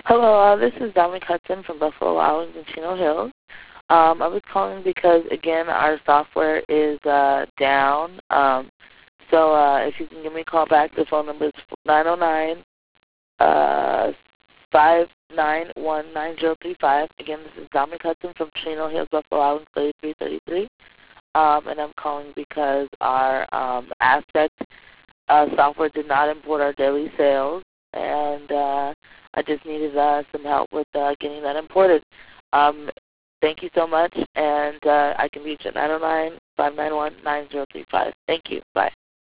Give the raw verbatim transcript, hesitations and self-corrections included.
Hello, uh, this is Dominic Hudson from Buffalo Wild Wings in Chino Hills. Um, I was calling because, again, our software is uh, down. Um, so uh, if you can give me a call back, the phone number is nine oh nine, five nine one, nine zero three five. Again, this is Dominic Hudson from Chino Hills, Buffalo Wild Wings, thirty-three thirty-three. Um, and I'm calling because our um, Aztec uh, software did not import our daily sales, and uh, I just needed uh, some help with uh, getting that imported. Um, thank you so much, and uh, I can reach at nine oh nine, five nine one, nine zero three five. Thank you. Bye.